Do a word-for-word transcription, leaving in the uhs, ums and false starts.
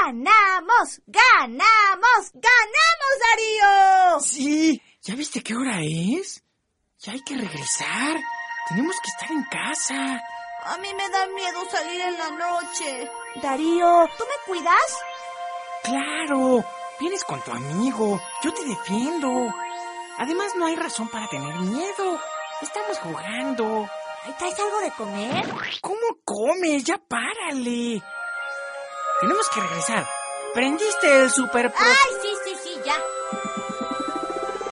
¡Ganamos! ¡Ganamos! ¡Ganamos, Darío! Sí, ¿ya viste qué hora es? Ya hay que regresar. Tenemos que estar en casa. A mí me da miedo salir en la noche. Darío, ¿tú me cuidas? Claro, vienes con tu amigo. Yo te defiendo. Además, no hay razón para tener miedo. Estamos jugando. ¿Traes algo de comer? ¿Cómo comes? Ya párale. Tenemos que regresar. ¿Prendiste el super... ¡Ay, sí,